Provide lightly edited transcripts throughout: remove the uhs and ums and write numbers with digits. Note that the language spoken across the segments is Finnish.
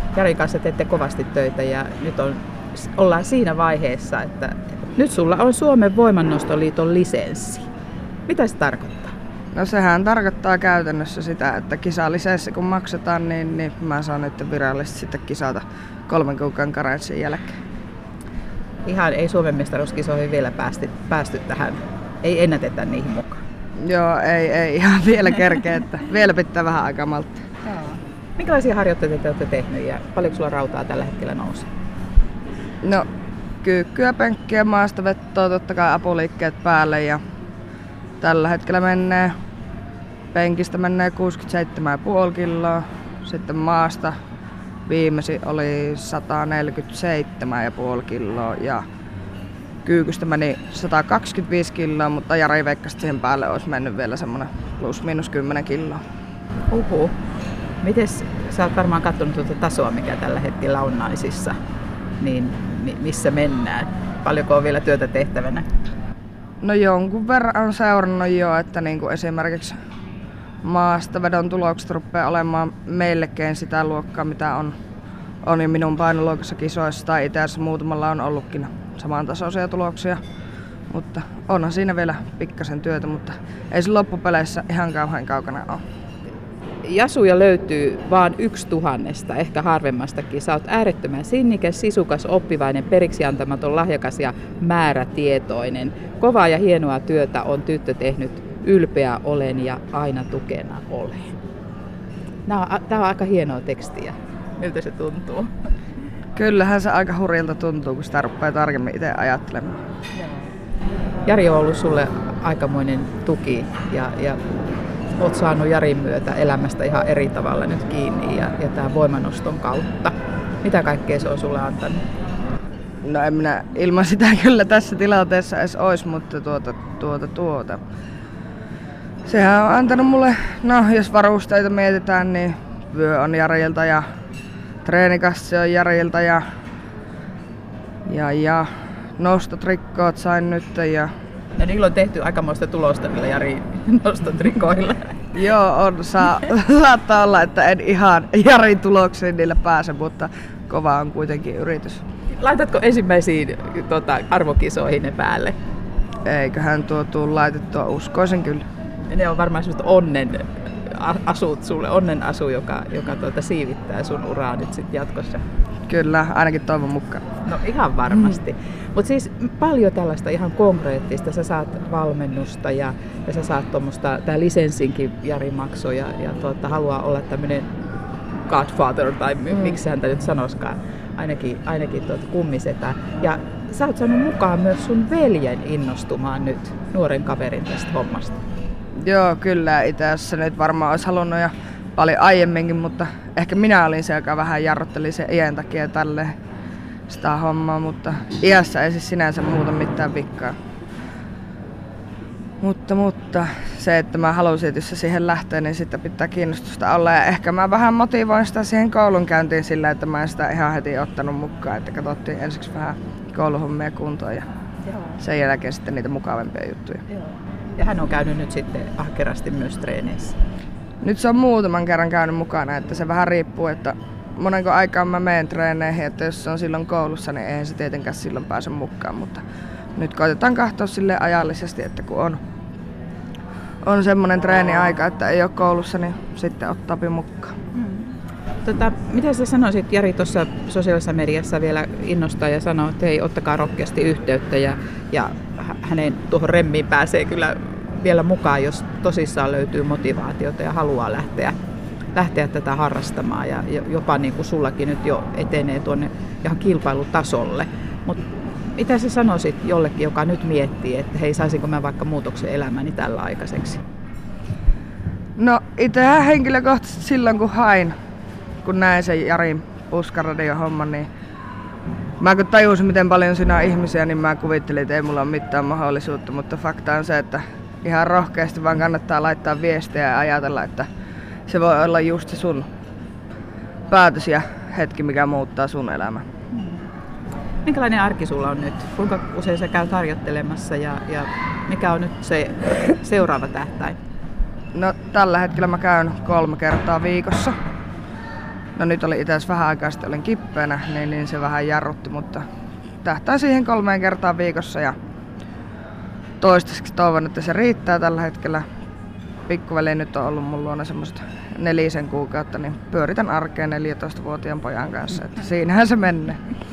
Jarin kanssa teette kovasti töitä ja nyt ollaan siinä vaiheessa, että nyt sulla on Suomen Voimannostoliiton lisenssi. Mitä se tarkoittaa? No sehän tarkoittaa käytännössä sitä, että kisalisenssi kun maksetaan, niin mä saan nyt virallisesti sitten kisata 3 kuukauden karenssin jälkeen. Ihan ei Suomen mestaruuskisoihin vielä päästy tähän. Ei ennätetä niihin mukaan. Joo, ei ihan vielä kerkeä, että vielä pitää vähän aikaa malttia. Minkälaisia harjoitteita te olette tehneet ja paljonko sulla rautaa tällä hetkellä nousee? No, kyykkyä, penkkiä, maastavettoa, totta kai apuliikkeet päälle ja tällä hetkellä penkistä menee 67,5 kiloa, sitten maasta viimeisin oli 147,5 kiloa ja kyykystä meni 125 kiloa, mutta Jari veikkasi siihen päälle olisi mennyt vielä semmoinen plus miinus 10 kiloa. Mites sä oot varmaan katsonut tuota tasoa, mikä tällä hetkellä on naisissa, niin missä mennään? Paljonko on vielä työtä tehtävänä? No jonkun verran on seurannut jo, että niin kuin esimerkiksi maastavedon tulokset rupeaa olemaan meillekin sitä luokkaa, mitä on jo minun painoluokassa kisoissa tai itse asiassa muutamalla on ollutkin samantasoisia tuloksia. Mutta onhan siinä vielä pikkasen työtä, mutta ei se loppupeleissä ihan kauhean kaukana ole. Jasuja löytyy vaan 1/1000, ehkä harvemmastakin. Sä oot äärettömän sinnikäs, sisukas, oppivainen, periksiantamaton, lahjakas ja määrätietoinen. Kovaa ja hienoa työtä on tyttö tehnyt. Ylpeä olen ja aina tukena olen. Tää on aika hienoa tekstiä. Miltä se tuntuu? Kyllähän se aika hurjalta tuntuu, kun sitä rupeaa tarkemmin itse ajattelemaan. Jari on ollut sulle aikamoinen tuki ja oot saanut Jarin myötä elämästä ihan eri tavalla nyt kiinni ja tämän voimanoston kautta. Mitä kaikkea se on sulle antanut? No en minä ilman sitä kyllä tässä tilanteessa edes ois, mutta sehän on antanut mulle, no jos varusteita mietitään, niin vyö on Jarilta ja treenikassi on Jarilta ja nostotrikkoot sain nyt ja niillä on tehty aikamoista tulosta niillä Jari nostotrikoilla. Joo, saattaa olla, että en ihan Jarin tuloksiin niillä pääse, mutta kova on kuitenkin yritys. Laitatko ensimmäisiin arvokisoihin ne päälle? Eiköhän tuo laitettua, uskoisin kyllä. Ne on varmaan semmoista onnen asut sulle, onnen asu, joka siivittää sun uraa nyt sit jatkossa. Kyllä, ainakin toivon mukaan. No ihan varmasti. Mutta siis paljon tällaista ihan konkreettista. Sä saat valmennusta ja sä saat tuommoista, tää lisenssinkin Jari maksoi ja haluaa olla tämmönen godfather tai miksi häntä nyt sanoiskaan. Ainakin kummisetä. Ja sä oot saanut mukaan myös sun veljen innostumaan nyt nuoren kaverin tästä hommasta. Joo, kyllä. Itse asiassa nyt varmaan olisi halunnut jo paljon aiemminkin, mutta ehkä minä olin se, joka vähän jarrutteli sen iän takia tälleen sitä hommaa, mutta iässä ei siis sinänsä muuta mitään vikkaa. Mutta se, että mä halusin, että jos se siihen lähtee, niin sitten pitää kiinnostusta olla. Ja ehkä mä vähän motivoin sitä siihen koulunkäyntiin sillä, että mä en sitä ihan heti ottanut mukaan. Että katsottiin ensiksi vähän kouluhommia kuntoon ja sen jälkeen sitten niitä mukavampia juttuja. Joo. Ja hän on käynyt nyt sitten ahkerasti myös treeneissä. Nyt se on muutaman kerran käynyt mukana, että se vähän riippuu, että monenko aikaan mä menen treeneihin, että jos se on silloin koulussa, niin eihän se tietenkään silloin pääse mukaan, mutta nyt koitetaan katsoa silleen ajallisesti, että kun on semmoinen treeniaika, että ei ole koulussa, niin sitten ottaapi mukaan. Mitä sä sanoisit, Jari tuossa sosiaalisessa mediassa vielä innostaa ja sanoo, että hei, ottakaa rohkeasti yhteyttä ja hänen tuohon remmiin pääsee kyllä vielä mukaan, jos tosissaan löytyy motivaatiota ja haluaa lähteä tätä harrastamaan ja jopa niin kuin sullakin nyt jo etenee tuonne ihan kilpailutasolle. Mutta mitä sä sanoisit jollekin, joka nyt miettii, että hei, saisinko mä vaikka muutoksen elämäni tällä aikaiseksi? No itsehän henkilökohtaisesti silloin kun näin sen Jarin Puskaradio-homman, niin mä kun tajusin miten paljon siinä on ihmisiä, niin mä kuvittelin, että ei mulla ole mitään mahdollisuutta, mutta fakta on se, että ihan rohkeasti vaan kannattaa laittaa viestiä ja ajatella, että se voi olla just se sun päätös ja hetki, mikä muuttaa sun elämän. Minkälainen arki sulla on nyt? Kuinka usein sä käyt harjoittelemassa ja mikä on nyt se seuraava tähtäin? No tällä hetkellä mä käyn 3 kertaa viikossa. No nyt oli itse asiassa vähän aikaa sitten olin kipeänä, niin se vähän jarrutti, mutta tähtää siihen 3 kertaa viikossa ja toistaiseksi toivon, että se riittää tällä hetkellä. Pikkuveli nyt on ollut mun luona semmoista 4 kuukautta, niin pyöritän arkeen 14-vuotiaan pojan kanssa, että siinähän se menee.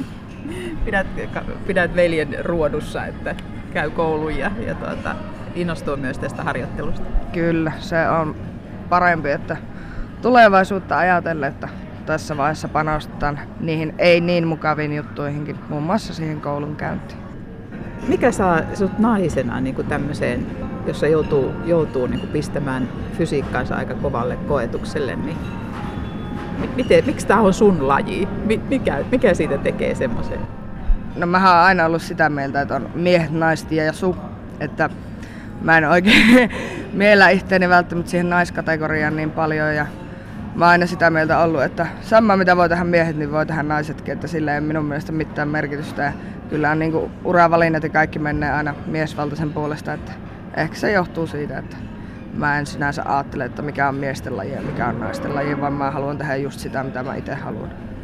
Pidät veljen ruodussa, että käy koulun ja innostuu myös tästä harjoittelusta. Kyllä, se on parempi, että tulevaisuutta ajatellen, että tässä vaiheessa panostetaan niihin ei niin mukaviin juttuihinkin, muun muassa siihen koulun käyntiin. Mikä saa sut naisena niin kuin tämmöiseen, jossa joutuu niin kuin pistämään fysiikkaansa aika kovalle koetukselle, niin miksi tämä on sun laji? Mikä siitä tekee semmoisen? No mähän oon aina ollut sitä mieltä, että on miehet, naiset ja su, että mä en oikein miellä itteeni välttämättä siihen naiskategoriaan niin paljon ja mä oon aina sitä mieltä ollut, että sama mitä voi tehdä miehet, niin voi tehdä naisetkin, että sillä ei minun mielestä mitään merkitystä ja kyllä on niinku uravalinnat ja kaikki menee aina miesvaltaisen puolesta, että ehkä se johtuu siitä, että mä en sinänsä ajattele, että mikä on miesten laji ja mikä on naisten laji, vaan mä haluan tehdä just sitä, mitä mä itse haluan.